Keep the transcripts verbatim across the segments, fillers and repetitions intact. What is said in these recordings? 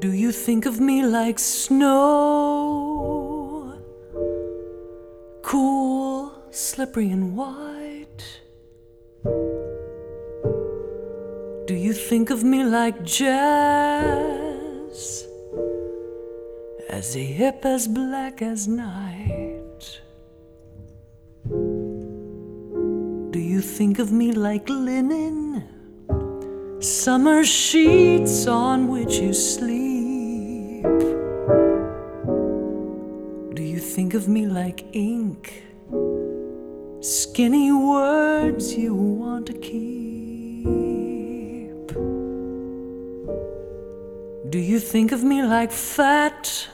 Do you think of me like snow, cool, slippery and white? Do you think of me like jazz, as hip as black as night? Do you think of me like linen, summer sheets on which you sleep? Do you think of me like ink, skinny words you want to keep? Do you think of me like fat,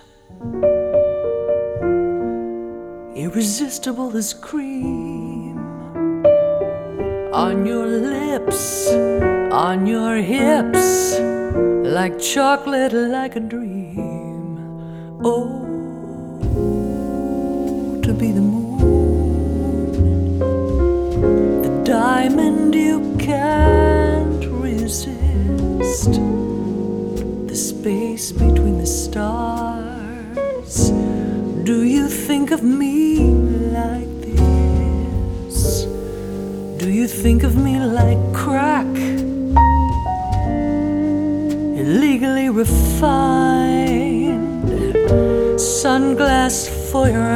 irresistible as cream, on your lips, on your hips, like chocolate, like a dream? Oh, to be the moon, the diamond you can't resist, the space between the stars. Do you think of me like this? Do you think of me like crack, illegally refined, sunglass for your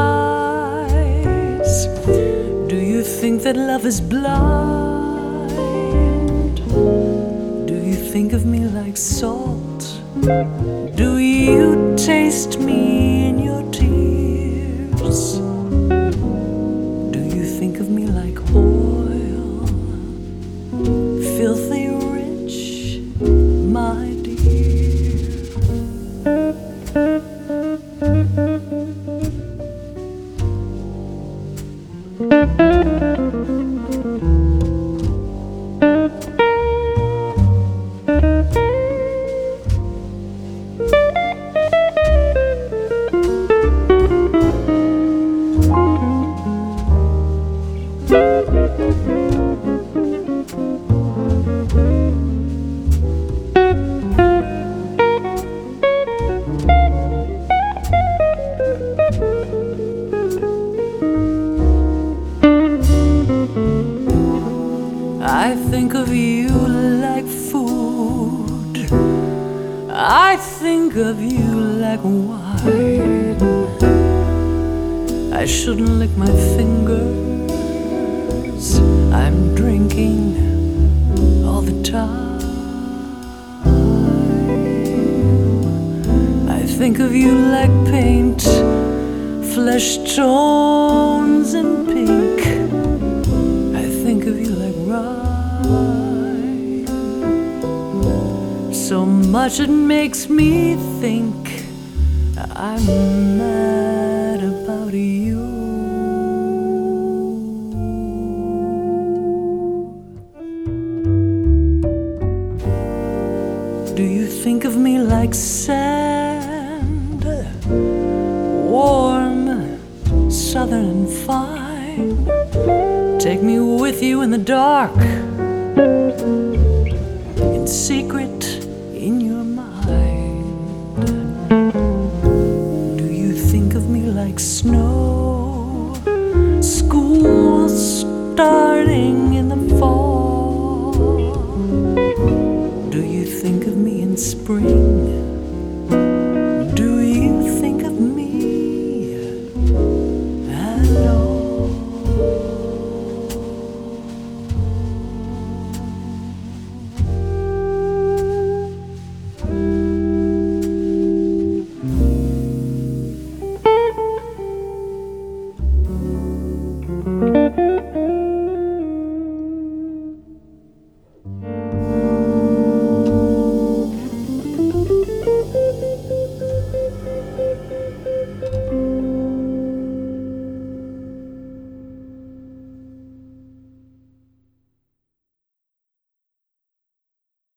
eyes? Do you think that love is blind? Do you think of me like salt? Do you taste me in your tears? Do you think of me like oil, filthy rich, my dear? I think of you like food, I think of you like wine. I shouldn't lick my fingers, I'm drinking all the time. I think of you like paint, flesh tones and pink. I think of you like rhyme, so much it makes me think I'm mad about you. Do you think of me like sand, warm, southern and fine? Take me with you in the dark, in secret in your mind. Do you think of me like snow, school starting in the fall? Do you think of me in spring,